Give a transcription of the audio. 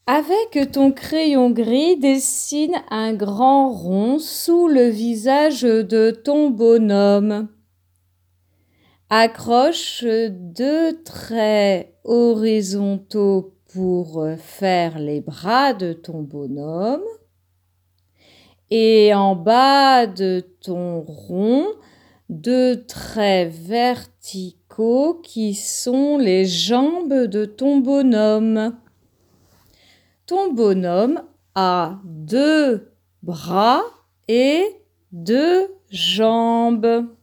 Avec ton crayon gris, dessine un grand rond sous le visage de ton bonhomme. Accroche 2 traits horizontaux pour faire les bras de ton bonhomme. Et en bas de ton rond, 2 traits verticaux qui sont les jambes de ton bonhomme. Ton bonhomme a 2 bras et 2 jambes.